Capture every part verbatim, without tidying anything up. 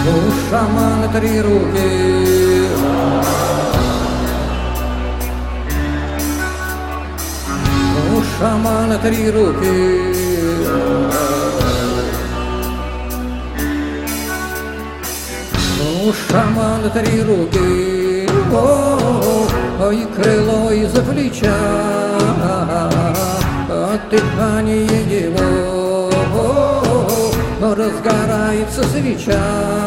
У шамана три руки. У шамана три руки. У шамана три руки. О, и крыло из-за плеча, от дыхания его разгорается свеча,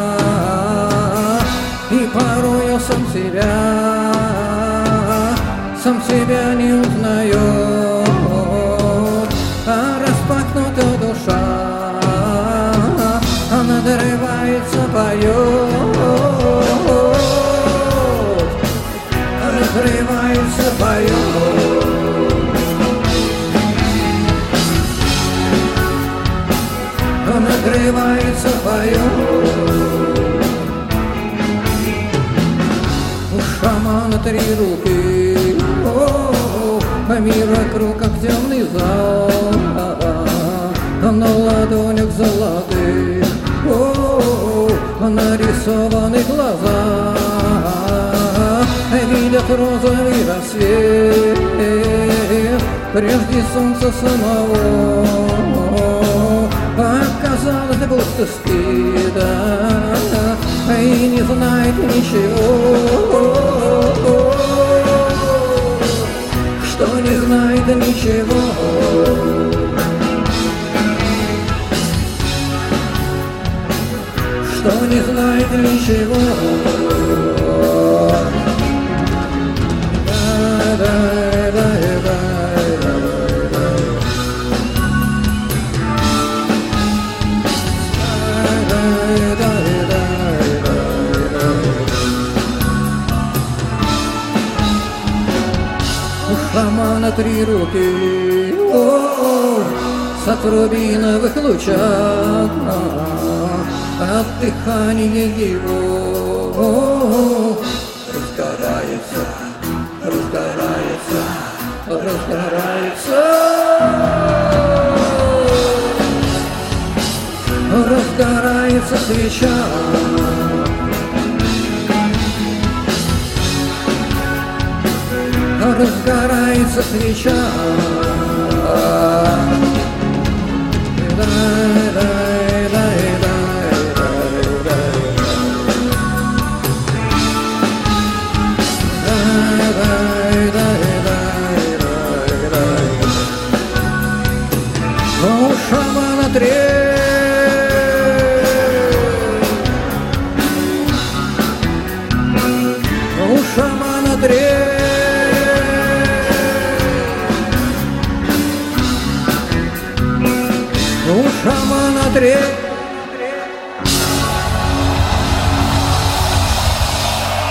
и порой я сам себя, сам себя не узнает, а распахнута душа, она надрывается, поет, надрывается, поет. Надрывается, поет. У шамана три руки. О, а мир вокруг, как темный зал, на ладонях золотых о, нарисованы глаза, видят розовый рассвет прежде солнца самого. Оказалось, будто спит, и не знает ничего, что не знает ничего. Что не знает ничего. У шамана три руки, о, с рубиновых лучах, от дыхания его разгорается, разгорается, разгорается, разгорается свеча. Разгорается свеча. У шамана три. У шамана три. У шамана три.